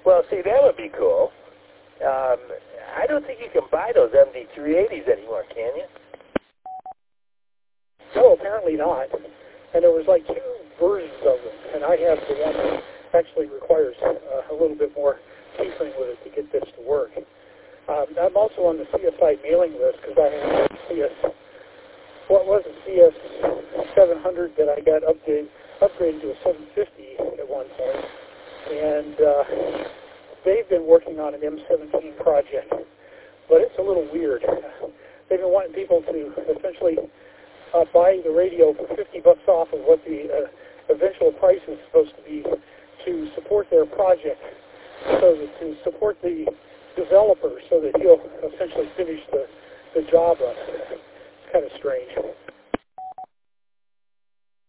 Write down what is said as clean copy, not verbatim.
Well, see, that would be cool. I don't think you can buy those MD380s anymore, can you? No, apparently not. And there was like 2 versions of them, and I have the one that actually requires a little bit more tinkering with it to get this to work. I'm also on the CSI mailing list because I have a CS 700 that I got upgraded to a 750 at one point, and they've been working on an M17 project, but it's a little weird. They've been wanting people to essentially buy the radio for $50 off of what the eventual price is supposed to be to support their project, so that to support the developer so that he'll essentially finish the job on it. It's kind of strange.